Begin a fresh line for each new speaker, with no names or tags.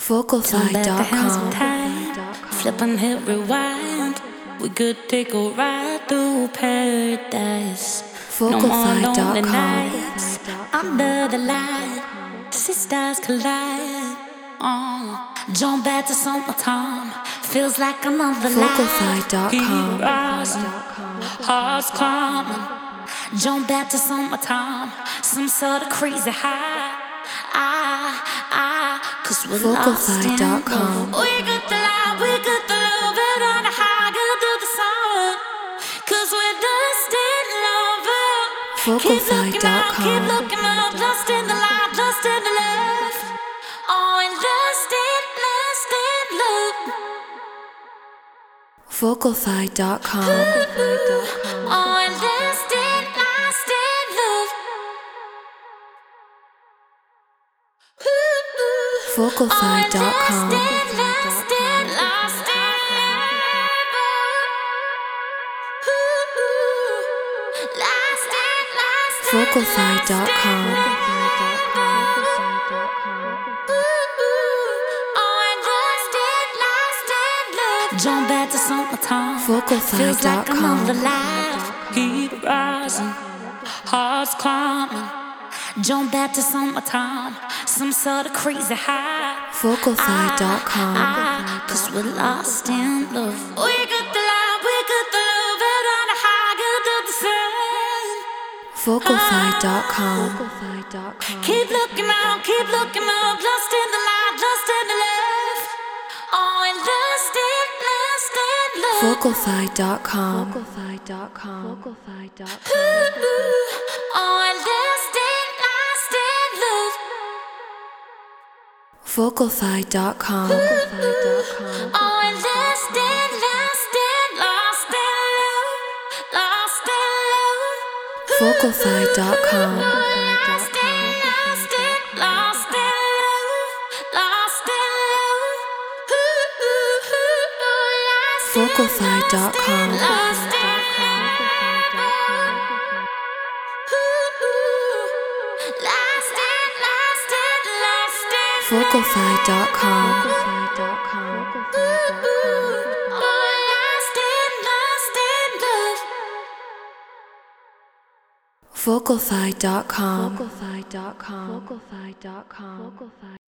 Vocalfy.com. Flip and hit rewind. We could take a ride through paradise. No more lonely nights under the light. See stars collide. Jump back to summertime. Feels like another life.
Vocalfy.com.
Keep rising, hearts climbing. Jump back to summertime. Some sort of crazy high. Cause we're lost in love. We got the light, we got the love, and on the high, get through the sun. Cause we're lost in love.
Vocalfy.com.
Keep looking up, lost in the light, lost in the love. Oh, and lost in love.
Vocalfy.com.
Oh, and lost in love.
Vocalfy.com. Vocalfy.com.
Jump back to summertime. Feels like another life. Keep rising, hearts climbing. Jump back to summertime. Some sort of crazy high.
Vocalfy.com.
Cause we're lost in love. We got the light, we got the love, and on the high, get to the sun.
Vocalfy.com.
Keep looking up, lost in the light, lost in the love. Oh, and lost in love.
Vocalfy.com.
Oh, and lost in love.
Vocalfy.com.
Oh, and lost in love.
Vocalfy.com.
Lost in love.
Vocalfy.com. Vocalfy.com. Vocalfy.com.